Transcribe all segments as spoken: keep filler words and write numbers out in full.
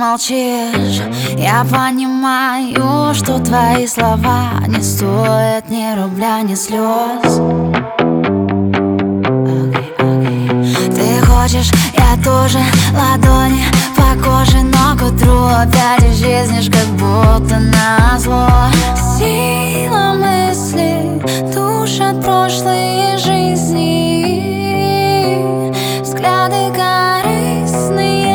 молчишь, я понимаю, что твои слова не стоят ни рубля, ни слез. Ты хочешь, я тоже, ладони по коже, но к утру опять исчезнешь, как будто назло. Сила мысли душат прошлые жизни, взгляды корыстные,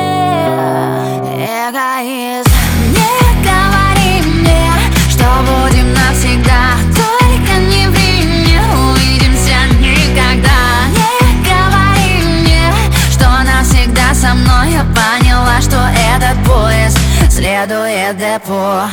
эгоизм. Не говори мне, что будем навсегда, только не ври мне, увидимся никогда. Не говори мне, что навсегда со мной, я поняла, что этот поезд следует депо.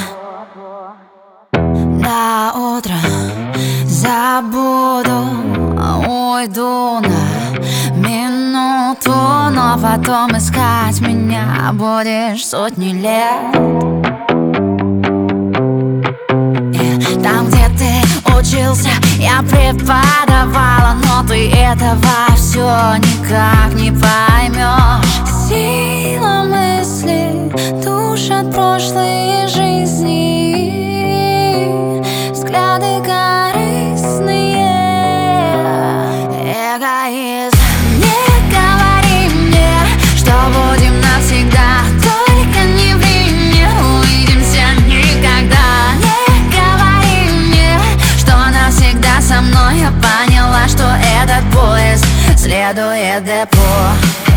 До утра забуду, уйду на минуту, но потом искать меня будешь сотни лет. И там, где ты учился, я преподавала, но ты этого все никак не поймешь. Сила мысли душат прошлые жизни, взгляды корыстные, эгоизм. Не говори мне, что будем навсегда, только не ври мне, увидимся никогда. Не говори мне, что навсегда со мной, я поняла, что этот поезд следует депо.